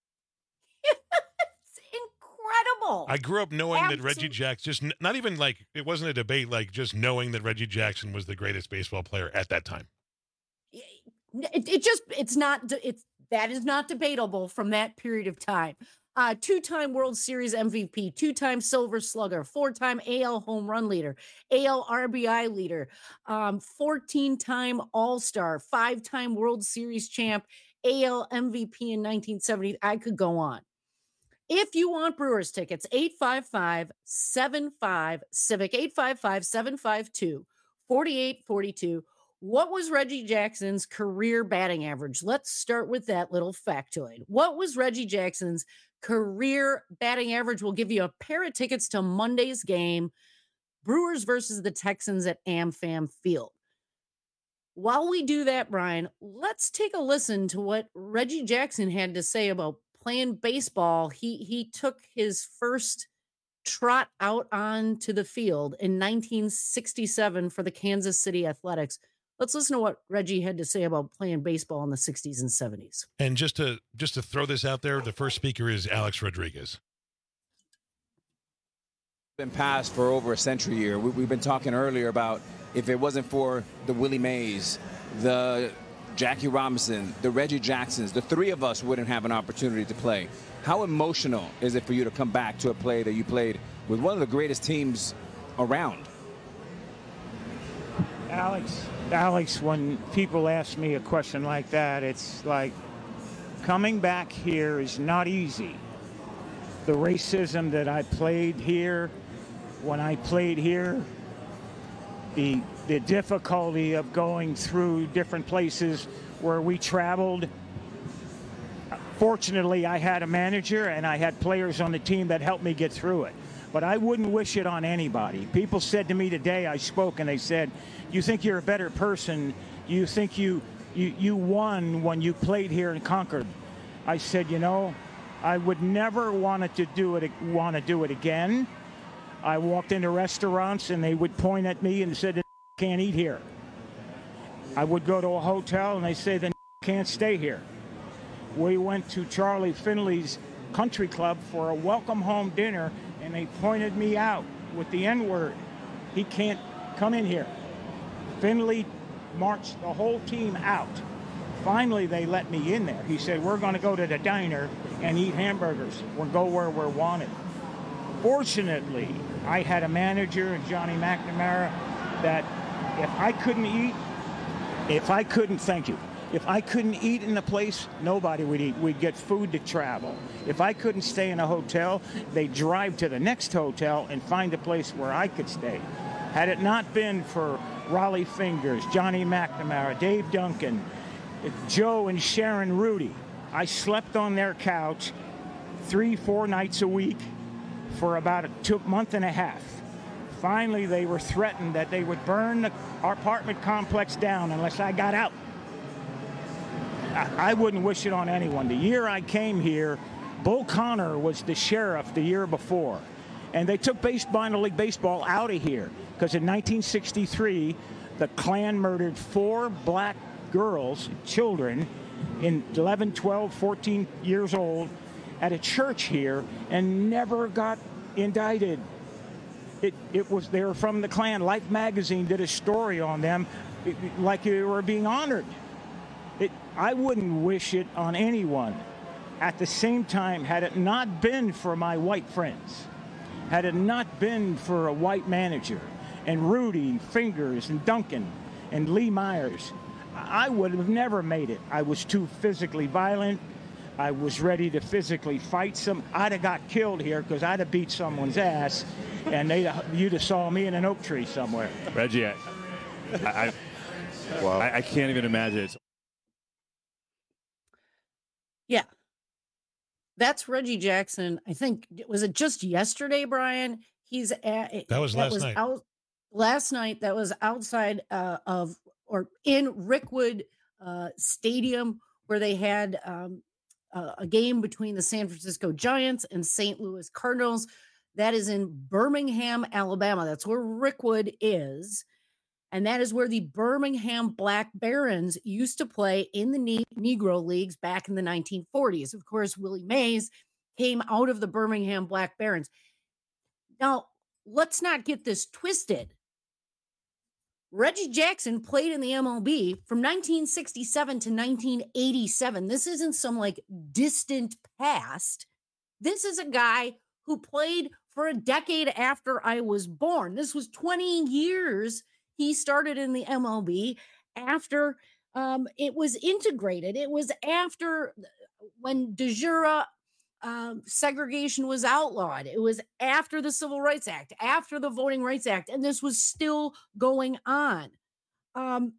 It's incredible. I grew up knowing Absolutely. that Reggie Jackson, just n- not even like, it wasn't a debate, like just knowing that Reggie Jackson was the greatest baseball player at that time. It, it just, it's not, it's, that is not debatable from that period of time. Uh, two-time World Series M V P, two-time Silver Slugger, four-time A L home run leader, A L R B I leader, um, fourteen-time All-Star, five-time World Series champ, A L M V P in nineteen seventy. I could go on. If you want Brewers tickets, eight five five, seven five, Civic, eight five five, seven five two, four eight four two. What was Reggie Jackson's career batting average? Let's start with that little factoid. What was Reggie Jackson's career batting average? We'll give you a pair of tickets to Monday's game, Brewers versus the Texans at AmFam Field. While we do that, Brian, let's take a listen to what Reggie Jackson had to say about playing baseball. He he took his first trot out onto the field in nineteen sixty-seven for the Kansas City Athletics. Let's listen to what Reggie had to say about playing baseball in the sixties and seventies. And just to just to throw this out there, the first speaker is Alex Rodriguez. Been passed for over a century here. We, we've been talking earlier about if it wasn't for the Willie Mays, the Jackie Robinson, the Reggie Jacksons, the three of us wouldn't have an opportunity to play. How emotional is it for you to come back to a play that you played with one of the greatest teams around? Alex, Alex, when people ask me a question like that, it's like coming back here is not easy. The racism that I played here, when I played here, the the difficulty of going through different places where we traveled. Fortunately, I had a manager and I had players on the team that helped me get through it. But I wouldn't wish it on anybody. People said to me today, I spoke, and they said, you think you're a better person? You think you, you, you won when you played here in Concord? I said, you know, I would never want to do it, want to do it again. I walked into restaurants and they would point at me and said, can't eat here. I would go to a hotel and they say, then can't stay here. We went to Charlie Finley's country club for a welcome home dinner and they pointed me out with the N-word. He can't come in here. Finley marched the whole team out. Finally, they let me in there. He said, we're going to go to the diner and eat hamburgers. We'll go where we're wanted. Fortunately, I had a manager, Johnny McNamara, that if I couldn't eat, if I couldn't, thank you, if I couldn't eat in the place, nobody would eat. We'd get food to travel. If I couldn't stay in a hotel, they'd drive to the next hotel and find a place where I could stay. Had it not been for Raleigh Fingers, Johnny McNamara, Dave Duncan, Joe and Sharon Rudy, I slept on their couch three, four nights a week for about a two, month and a half. Finally, they were threatened that they would burn the, our apartment complex down unless I got out. I, I wouldn't wish it on anyone. The year I came here, Bull Connor was the sheriff the year before. And they took base, minor league baseball out of here because in nineteen sixty-three, the Klan murdered four black girls, children, in eleven, twelve, fourteen years old at a church here and never got indicted. It, it was, they were from the Klan. Life magazine did a story on them it, like they were being honored. It, I wouldn't wish it on anyone. At the same time, had it not been for my white friends, had it not been for a white manager, and Rudy, Fingers, and Duncan, and Lee Myers, I would have never made it. I was too physically violent. I was ready to physically fight some. I'd have got killed here because I'd have beat someone's ass, and they'd have, you'd have saw me in an oak tree somewhere. Reggie, I, I, wow. I, I can't even imagine it. Yeah. That's Reggie Jackson. I think, was it just yesterday, Brian? He's at, that was last that was night. Out, last night, that was outside uh, of, or in Rickwood uh, Stadium, where they had um, uh, a game between the San Francisco Giants and Saint Louis Cardinals. That is in Birmingham, Alabama. That's where Rickwood is. And that is where the Birmingham Black Barons used to play in the ne- Negro Leagues back in the nineteen forties. Of course, Willie Mays came out of the Birmingham Black Barons. Now, let's not get this twisted. Reggie Jackson played in the M L B from nineteen sixty-seven to nineteen eighty-seven. This isn't some like distant past. This is a guy who played for a decade after I was born. This was twenty years. He started in the M L B after um, it was integrated. It was after when de jure um, segregation was outlawed. It was after the Civil Rights Act, after the Voting Rights Act, and this was still going on. Um,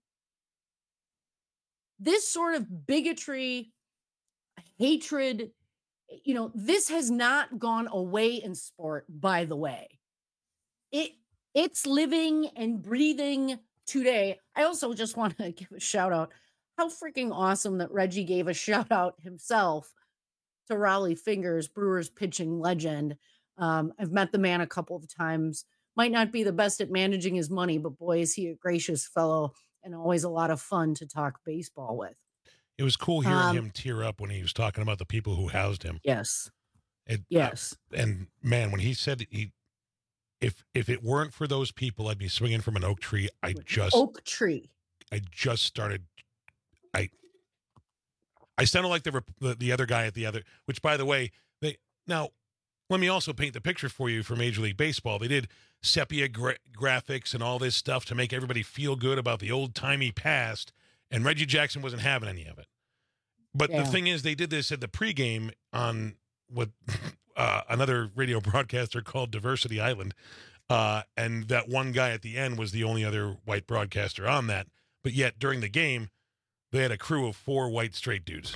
this sort of bigotry, hatred, you know, this has not gone away in sport, by the way. It It's living and breathing today. I also just want to give a shout out. How freaking awesome that Reggie gave a shout out himself to Raleigh Fingers, Brewers pitching legend. Um, I've met the man a couple of times. Might not be the best at managing his money, but boy, is he a gracious fellow and always a lot of fun to talk baseball with. It was cool hearing Um, him tear up when he was talking about the people who housed him. Yes. It, yes. Uh, and man, when he said he, if if it weren't for those people, I'd be swinging from an oak tree. I just oak tree. I just started. I I sounded like the, the the other guy at the other, which, by the way, they now let me also paint the picture for you for Major League Baseball. They did sepia gra- graphics and all this stuff to make everybody feel good about the old-timey past, and Reggie Jackson wasn't having any of it. But Yeah. the thing is, they did this at the pregame on what uh, another radio broadcaster called Diversity Island, uh, and that one guy at the end was the only other white broadcaster on that. But yet, during the game, they had a crew of four white straight dudes.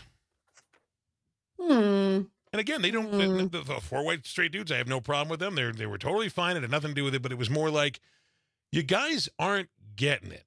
Hmm. And again, they don't, Mm. the, the four white straight dudes, I have no problem with them. They they were totally fine. It had nothing to do with it, but it was more like, you guys aren't getting it.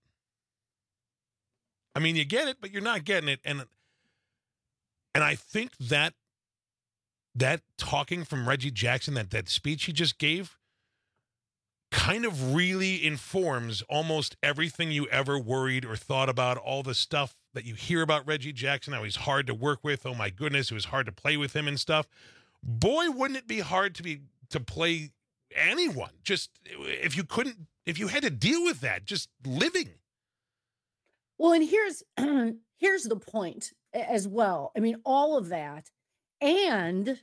I mean, you get it, but you're not getting it. And and I think that that talking from Reggie Jackson, that, that speech he just gave, kind of really informs almost everything you ever worried or thought about, all the stuff that you hear about Reggie Jackson, how he's hard to work with. Oh my goodness, it was hard to play with him and stuff. Boy, wouldn't it be hard to be to play anyone? Just if you couldn't, if you had to deal with that, just living. Well, and here's here's the point a- as well. I mean, all of that, and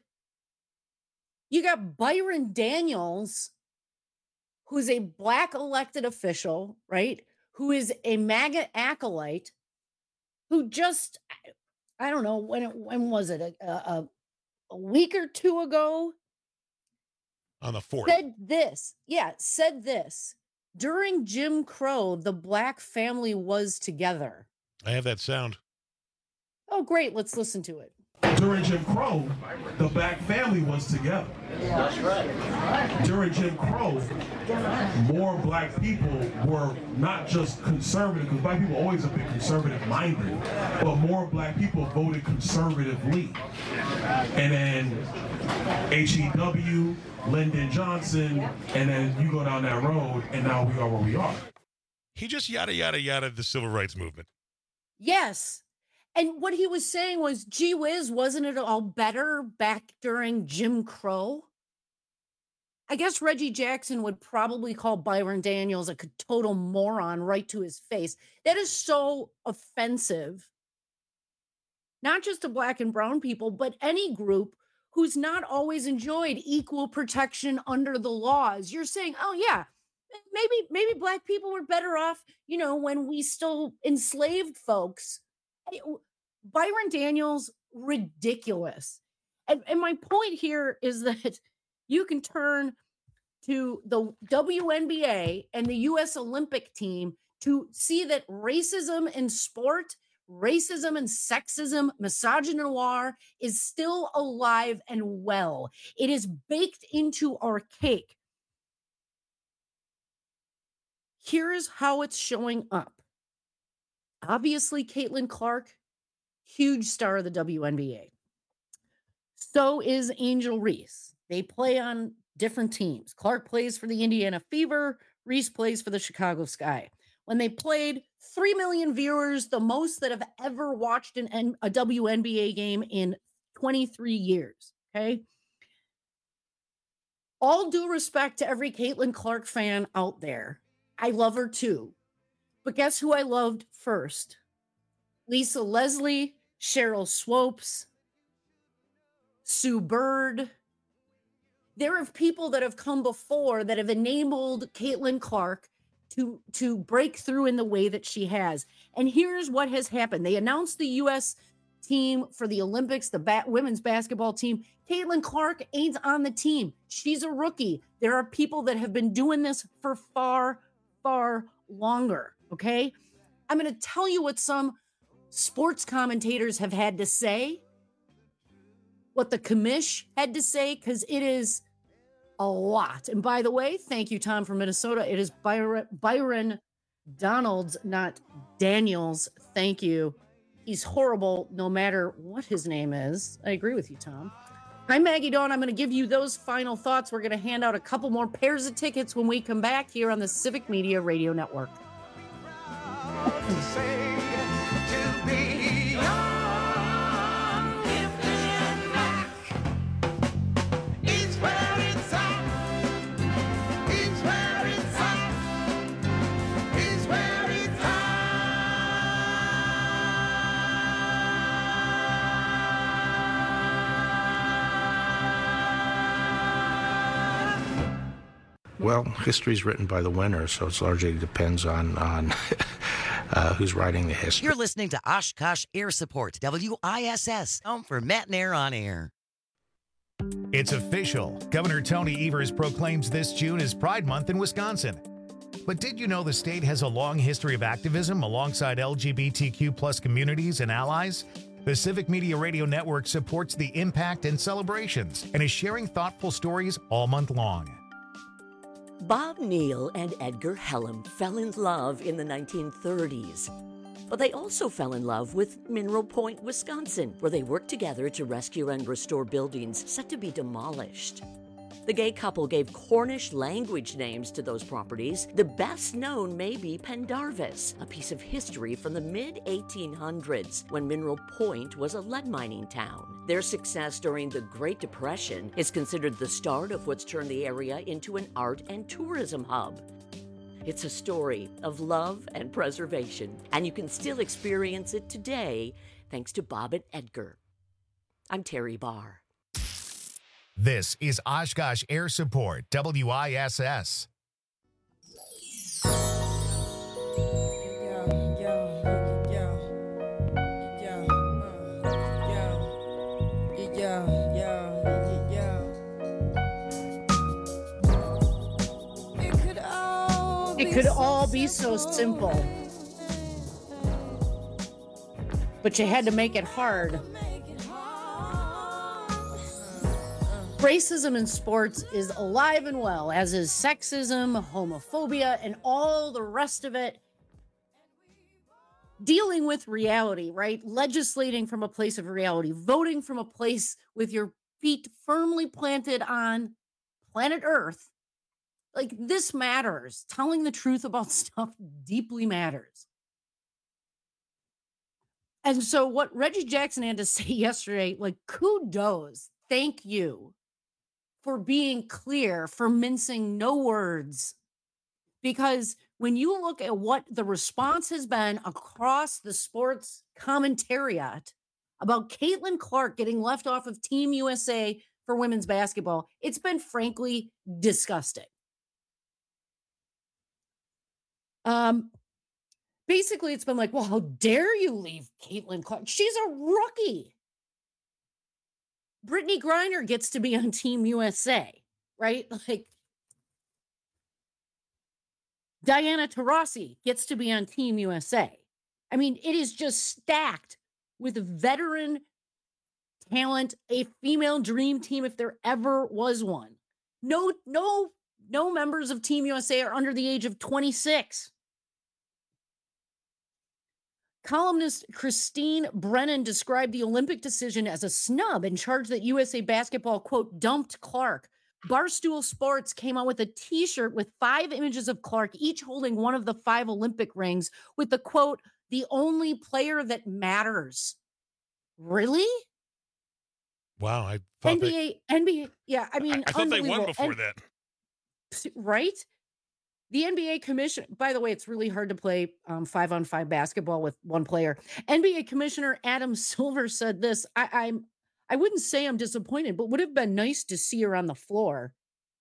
you got Byron Daniels, who's a black elected official, right? Who is a MAGA acolyte, who just, I don't know, when it, when was it? A, a, a week or two ago, On the fourth. said this. Yeah, said this. During Jim Crow, the black family was together. I have that sound. Oh, great. Let's listen to it. During Jim Crow, the black family was together. That's right. During Jim Crow, more black people were not just conservative, because black people always have been conservative-minded, but more black people voted conservatively. And then H E W, Lyndon Johnson, and then you go down that road, and now we are where we are. He just yada, yada, yada the civil rights movement. Yes. And what he was saying was, gee whiz, wasn't it all better back during Jim Crow? I guess Reggie Jackson would probably call Byron Daniels a total moron right to his face. That is so offensive. Not just to black and brown people, but any group who's not always enjoyed equal protection under the laws. You're saying, oh yeah, maybe maybe black people were better off, you know, when we still enslaved folks. Byron Daniels, ridiculous. And, and my point here is that you can turn to the W N B A and the U S Olympic team to see that racism in sport, racism and sexism, misogynoir is still alive and well. It is baked into our cake. Here is how it's showing up. Obviously, Caitlin Clark, huge star of the W N B A. So is Angel Reese. They play on different teams. Clark plays for the Indiana Fever. Reese plays for the Chicago Sky. When they played, three million viewers, the most that have ever watched an N- a W N B A game in twenty-three years. Okay. All due respect to every Caitlin Clark fan out there. I love her too. But guess who I loved first? Lisa Leslie, Cheryl Swopes, Sue Bird. There are people that have come before that have enabled Caitlin Clark to, to break through in the way that she has. And here's what has happened. They announced the U S team for the Olympics, the ba- women's basketball team. Caitlin Clark ain't on the team. She's a rookie. There are people that have been doing this for far, far longer. Okay. I'm going to tell you what some sports commentators have had to say, what the commish had to say, because it is a lot. And by the way, thank you, Tom from Minnesota. It is Byron, Byron Donalds, not Daniels. Thank you. He's horrible no matter what his name is. I agree with you, Tom. I'm Maggie Dawn. I'm going to give you those final thoughts. We're going to hand out a couple more pairs of tickets when we come back here on the Civic Media Radio Network. Well, history's written by the winner, so it largely depends on on uh, who's writing the history. You're listening to Oshkosh Air Support, W I S S, home for Matt and Air on Air. It's official. Governor Tony Evers proclaims this June is Pride Month in Wisconsin. But did you know the state has a long history of activism alongside L G B T Q plus communities and allies? The Civic Media Radio Network supports the impact and celebrations and is sharing thoughtful stories all month long. Bob Neal and Edgar Hellam fell in love in the nineteen thirties. But they also fell in love with Mineral Point, Wisconsin, where they worked together to rescue and restore buildings set to be demolished. The gay couple gave Cornish language names to those properties. The best known may be Pendarvis, a piece of history from the mid eighteen hundreds when Mineral Point was a lead mining town. Their success during the Great Depression is considered the start of what's turned the area into an art and tourism hub. It's a story of love and preservation, and you can still experience it today thanks to Bob and Edgar. I'm Terry Barr. This is Oshkosh Air Support, W I S S. It could all be so simple. But you had to make it hard. Racism in sports is alive and well, as is sexism, homophobia, and all the rest of it. Dealing with reality, right? Legislating from a place of reality, voting from a place with your feet firmly planted on planet Earth. Like, this matters. Telling the truth about stuff deeply matters. And so what Reggie Jackson had to say yesterday, like, kudos, thank you for being clear, for mincing no words. Because when you look at what the response has been across the sports commentariat about Caitlin Clark getting left off of Team U S A for women's basketball, it's been frankly disgusting. Um, basically, it's been like, well, how dare you leave Caitlin Clark? She's a rookie. Brittany Griner gets to be on Team U S A, right? Like, Diana Taurasi gets to be on Team U S A. I mean, it is just stacked with veteran talent, a female dream team if there ever was one. No, no, no members of Team U S A are under the age of twenty-six. Columnist Christine Brennan described the Olympic decision as a snub and charged that U S A Basketball, quote, dumped Clark. Barstool Sports came out with a t-shirt with five images of Clark, each holding one of the five Olympic rings with the quote, the only player that matters. Really? Wow. I thought N B A, they, N B A, yeah, I mean, I, I thought they won before and, that. Right? The N B A commission, by the way, it's really hard to play um, five on five basketball with one player. N B A Commissioner Adam Silver said this. I, I'm, I wouldn't say I'm disappointed, but would have been nice to see her on the floor.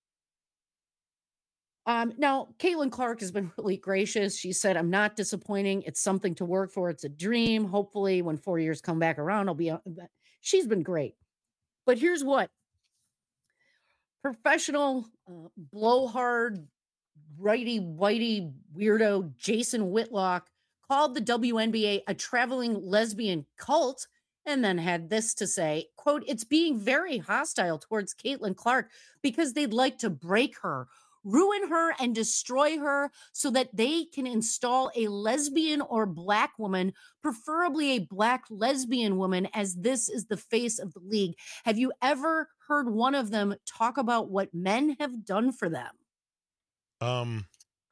Um, now, Caitlin Clark has been really gracious. She said, I'm not disappointing. It's something to work for. It's a dream. Hopefully, when four years come back around, I'll be. She's been great. But here's what. Professional, uh, blowhard, righty-whitey weirdo Jason Whitlock called the W N B A a traveling lesbian cult and then had this to say, quote, it's being very hostile towards Caitlin Clark because they'd like to break her, ruin her, and destroy her so that they can install a lesbian or black woman, preferably a black lesbian woman, as this is the face of the league. Have you ever heard one of them talk about what men have done for them? Um,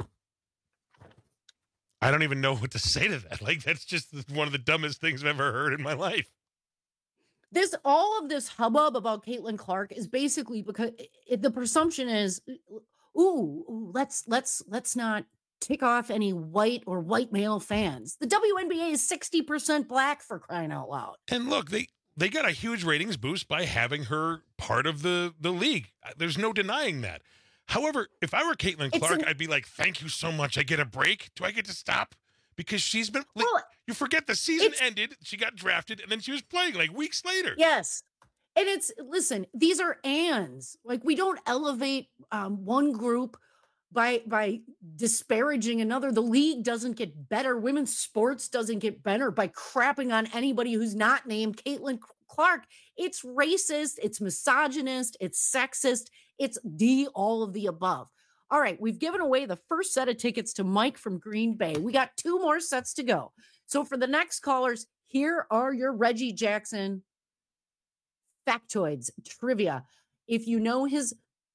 I don't even know what to say to that. Like, that's just one of the dumbest things I've ever heard in my life. This, all of this hubbub about Caitlin Clark is basically because it, the presumption is, ooh, ooh, let's, let's, let's not tick off any white or white male fans. The W N B A is sixty percent black, for crying out loud. And look, they, they got a huge ratings boost by having her part of the, the league. There's no denying that. However, if I were Caitlin It's Clark, an- I'd be like, thank you so much. I get a break. Do I get to stop? Because she's been, like, Well, you forget the season it's- ended, she got drafted, and then she was playing like weeks later. Yes. And it's, listen, these are ands. Like, we don't elevate um, one group by by disparaging another. The league doesn't get better. Women's sports doesn't get better by crapping on anybody who's not named Caitlin Clark. It's racist, it's misogynist, it's sexist, it's the all of the above. All right, we've given away the first set of tickets to Mike from Green Bay. We got two more sets to go. So for the next callers, here are your Reggie Jackson factoids, trivia. If you know his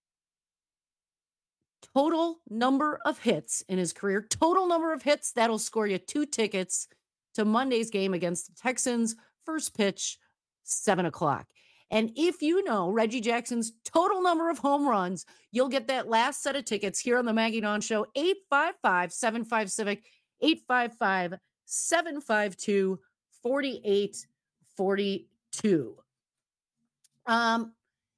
total number of hits in his career, total number of hits, that'll score you two tickets to Monday's game against the Texans. First pitch, seven o'clock. And if you know Reggie Jackson's total number of home runs, you'll get that last set of tickets here on the Maggie Dawn Show. eight five five, seven five, Civic, eight five five, seven five two, four eight four two. Um,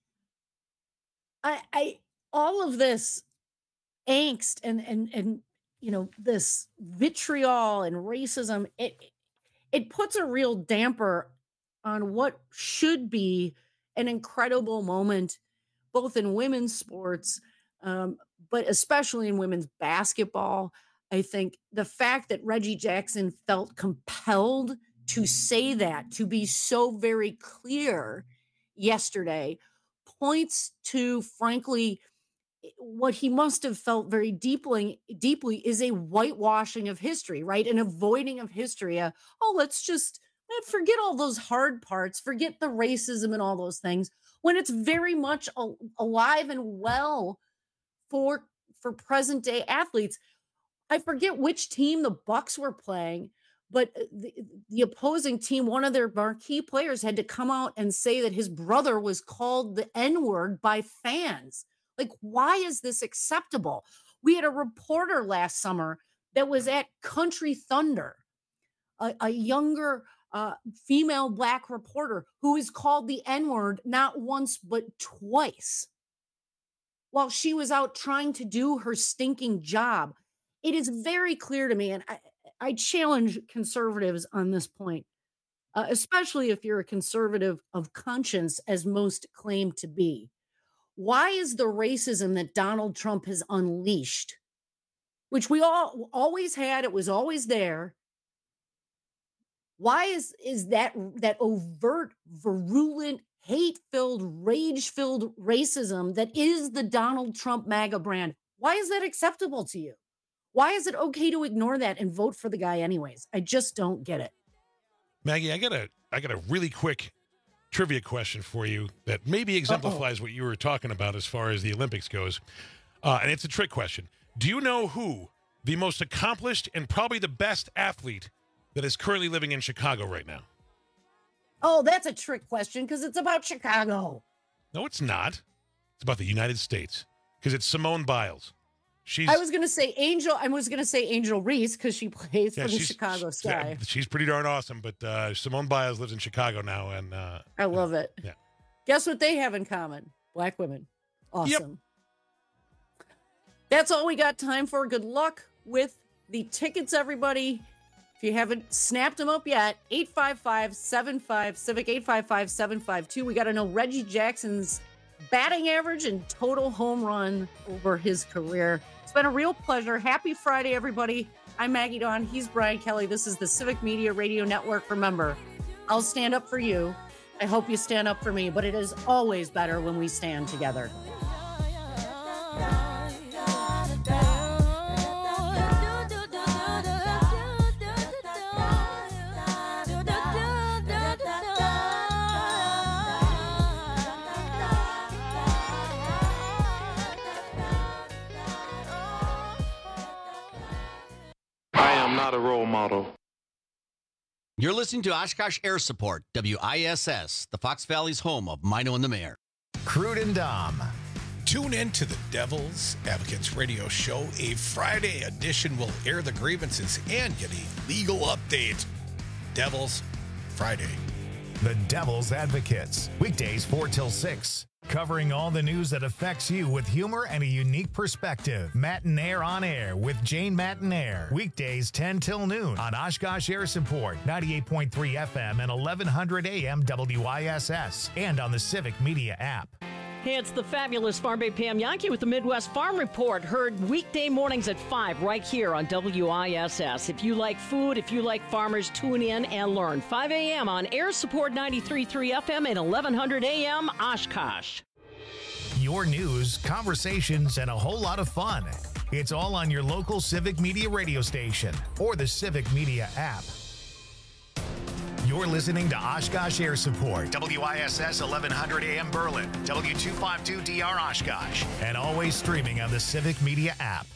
I, I, all of this angst and, and, and, you know, this vitriol and racism, it, it puts a real damper on what should be an incredible moment, both in women's sports, um, but especially in women's basketball. I think the fact that Reggie Jackson felt compelled to say that, to be so very clear yesterday, points to, frankly, what he must have felt very deeply, deeply is a whitewashing of history, right? An avoiding of history. Uh, oh, let's just forget all those hard parts, forget the racism and all those things, when it's very much al- alive and well for for present day athletes. I forget which team the Bucks were playing, but the, the opposing team, one of their marquee players had to come out and say that his brother was called the N-word by fans. Like, why is this acceptable? We had a reporter last summer that was at Country Thunder, a, a younger uh, female Black reporter who is called the N-word not once but twice while she was out trying to do her stinking job. It is very clear to me, and I, I challenge conservatives on this point, uh, especially if you're a conservative of conscience, as most claim to be. Why is the racism that Donald Trump has unleashed, which we all always had, it was always there, why is, is that, that overt, virulent, hate-filled, rage-filled racism that is the Donald Trump MAGA brand, why is that acceptable to you? Why is it okay to ignore that and vote for the guy anyways? I just don't get it. Maggie, I got a I got a really quick trivia question for you that maybe exemplifies Uh-oh. what you were talking about as far as the Olympics goes. Uh, and it's a trick question. Do you know who the most accomplished and probably the best athlete that is currently living in Chicago right now? Oh, that's a trick question because it's about Chicago. No, it's not. It's about the United States because it's Simone Biles. She's, I was going to say Angel. I was going to say Angel Reese because she plays yeah, for the Chicago Sky. She's pretty darn awesome, but uh, Simone Biles lives in Chicago now. and uh, I love it. Yeah. Guess what they have in common? Black women. Awesome. Yep. That's all we got time for. Good luck with the tickets, everybody. If you haven't snapped them up yet, eight five five, seven five, Civic, eight five five, seven five two. We got to know Reggie Jackson's batting average and total home run over his career. It's been a real pleasure. Happy Friday, everybody. I'm Maggie Dawn. He's Brian Kelly. This is the Civic Media Radio Network. Remember, I'll stand up for you. I hope you stand up for me, but it is always better when we stand together. Not a role model. You're listening to Oshkosh Air Support, W I S S, the Fox Valley's home of Mino and the Mayor. Crude and Dom. Tune in to the Devil's Advocates Radio Show. A Friday edition will air the grievances and get a legal update. Devil's Friday. The Devil's Advocates, weekdays four till six. Covering all the news that affects you with humor and a unique perspective. Matinaire on Air with Jane Matinaire. Weekdays ten till noon on Oshkosh Air Support, ninety-eight point three F M and eleven hundred A M W I S S. And on the Civic Media app. Hey, it's the fabulous Farm Bay Pam Yankee with the Midwest Farm Report. Heard weekday mornings at five right here on W I S S. If you like food, if you like farmers, tune in and learn. five A M on Air Support ninety-three point three F M and eleven hundred A M Oshkosh. Your news, conversations, and a whole lot of fun. It's all on your local Civic Media radio station or the Civic Media app. You're listening to Oshkosh Air Support, W I S S eleven hundred A M Berlin, W two fifty-two D R Oshkosh, and always streaming on the Civic Media app.